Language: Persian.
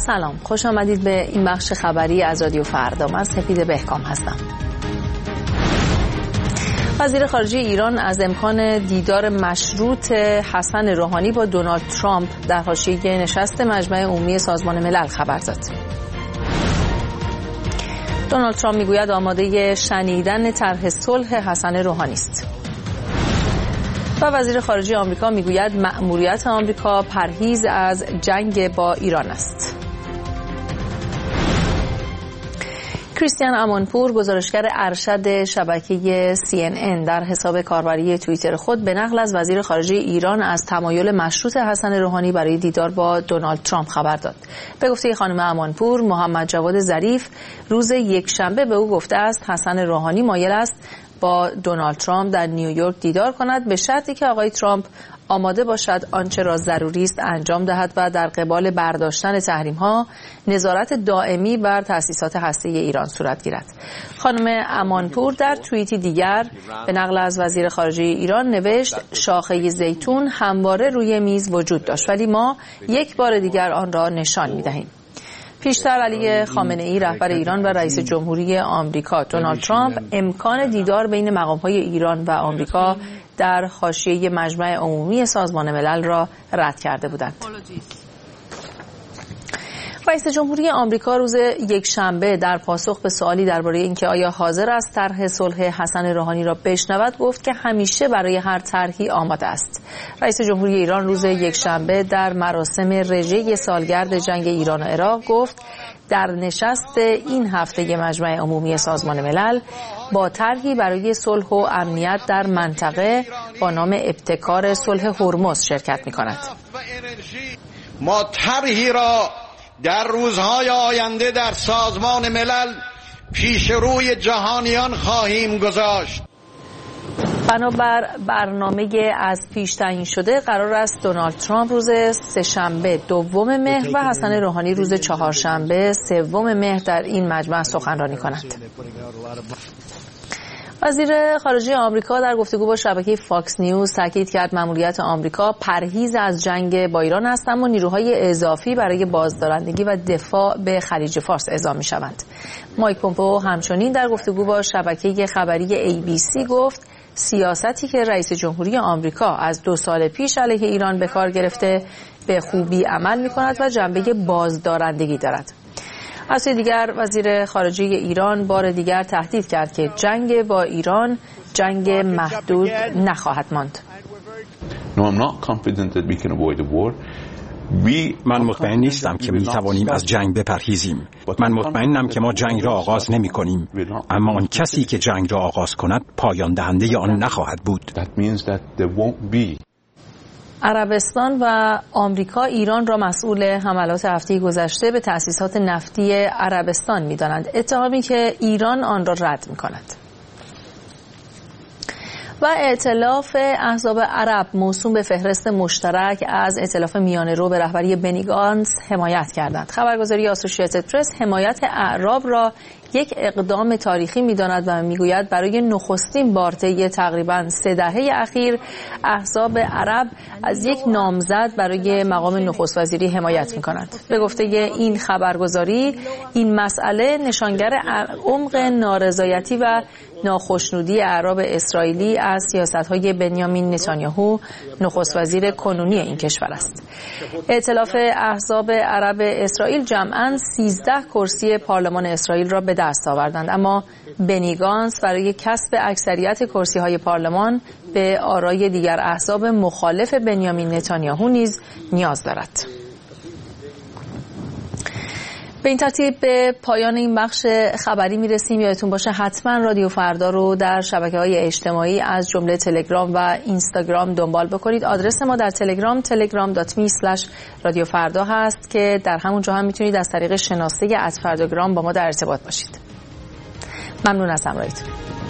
سلام، خوش آمدید به این بخش خبری از رادیو فردا. من سپید بهکام هستم. وزیر خارجه ایران از امکان دیدار مشروط حسن روحانی با دونالد ترامپ در حاشیه نشست مجمع عمومی سازمان ملل خبر داد. دونالد ترامپ میگوید آماده شنیدن طرح صلح حسن روحانی است. و وزیر خارجه آمریکا میگوید مأموریت آمریکا پرهیز از جنگ با ایران است. کریستیان امانپور، گزارشگر ارشد شبکه CNN، در حساب کاربری توییتر خود به نقل از وزیر خارجه ایران از تمایل مشروط حسن روحانی برای دیدار با دونالد ترامپ خبر داد. به گفته خانم امانپور، محمد جواد ظریف روز یکشنبه به او گفته است حسن روحانی مایل است با دونالد ترامپ در نیویورک دیدار کند به شرطی که آقای ترامپ آماده باشد آنچه را ضروری است انجام دهد و در قبال برداشتن تحریم‌ها نظارت دائمی بر تأسیسات هسته‌ای ایران صورت گیرد. خانم امانپور در توییتی دیگر به نقل از وزیر خارجه ایران نوشت شاخه زیتون همواره روی میز وجود داشت ولی ما یک بار دیگر آن را نشان می‌دهیم. پیشتر علی خامنه‌ای رهبر ایران و رئیس جمهوری آمریکا دونالد ترامپ امکان دیدار بین مقام‌های ایران و آمریکا در حاشیه مجمع عمومی سازمان ملل را رد کرده بودند. رئیس جمهوری آمریکا روز یکشنبه در پاسخ به سوالی درباره اینکه آیا حاضر است طرح صلح حسن روحانی را بشنود گفت که همیشه برای هر طرحی آماده است. رئیس جمهوری ایران روز یکشنبه در مراسم رژه سالگرد جنگ ایران و عراق گفت در نشست این هفته مجمع عمومی سازمان ملل با طرحی برای صلح و امنیت در منطقه با نام ابتکار صلح هرمز شرکت می‌کند. ما طرحی را در روزهای آینده در سازمان ملل پیش روی جهانیان خواهیم گذاشت. بنابر برنامه از پیش تعیین شده قرار است دونالد ترامپ روز سه‌شنبه 2 مهر و حسن روحانی روز چهارشنبه 3 مهر در این مجمع سخنرانی کنند. وزیر خارجه آمریکا در گفتگو با شبکه فاکس نیوز تاکید کرد مأموریت آمریکا پرهیز از جنگ با ایران است اما نیروهای اضافی برای بازدارندگی و دفاع به خلیج فارس اعزام می‌شوند. مایک پومپئو همچنین در گفتگو با شبکه خبری ABC گفت سیاستی که رئیس جمهوری آمریکا از 2 سال پیش علیه ایران به کار گرفته به خوبی عمل می‌کند و جنبه بازدارندگی دارد. از سوی دیگر وزیر خارجه ایران بار دیگر تهدید کرد که جنگ با ایران جنگ محدود نخواهد ماند. من مطمئن نیستم که می توانیم از جنگ بپرهیزیم. من مطمئنم که ما جنگ را آغاز نمی کنیم. اما آن کسی که جنگ را آغاز کند پایان دهنده آن نخواهد بود. عربستان و آمریکا ایران را مسئول حملات هفته گذشته به تأسیسات نفتی عربستان می‌دانند، اتهامی که ایران آن را رد می‌کند. و ائتلاف احزاب عرب موسوم به فهرست مشترک از ائتلاف میانه‌رو به رهبری بنی گانتز حمایت کردند. خبرگزاری آسوشییتد پرس حمایت اعراب را یک اقدام تاریخی می‌داند و می‌گوید برای نخستین بار طی تقریباً 3 دهه اخیر احزاب عرب از یک نامزد برای مقام نخست وزیری حمایت می‌کنند. به گفته این خبرگزاری این مسئله نشانگر عمق نارضایتی و ناخشنودی اعراب اسرائیلی از سیاست‌های بنیامین نتانیاهو نخست وزیر کنونی این کشور است. ائتلاف احزاب عرب اسرائیل جمعاً 13 کرسی پارلمان اسرائیل را به دست آوردند اما بنی گانتز برای کسب اکثریت کرسی‌های پارلمان به آرای دیگر احزاب مخالف بنیامین نتانیاهو نیز نیاز دارد. به این ترتیب به پایان این بخش خبری میرسیم. یادتون باشه حتما رادیو فردا رو در شبکه‌های اجتماعی از جمله تلگرام و اینستاگرام دنبال بکنید. آدرس ما در تلگرام telegram.me/رادیوفردا هست که در همونجا هم میتونید از طریق شناسه @فرداگرام با ما در ارتباط باشید. ممنون از همراهیتون.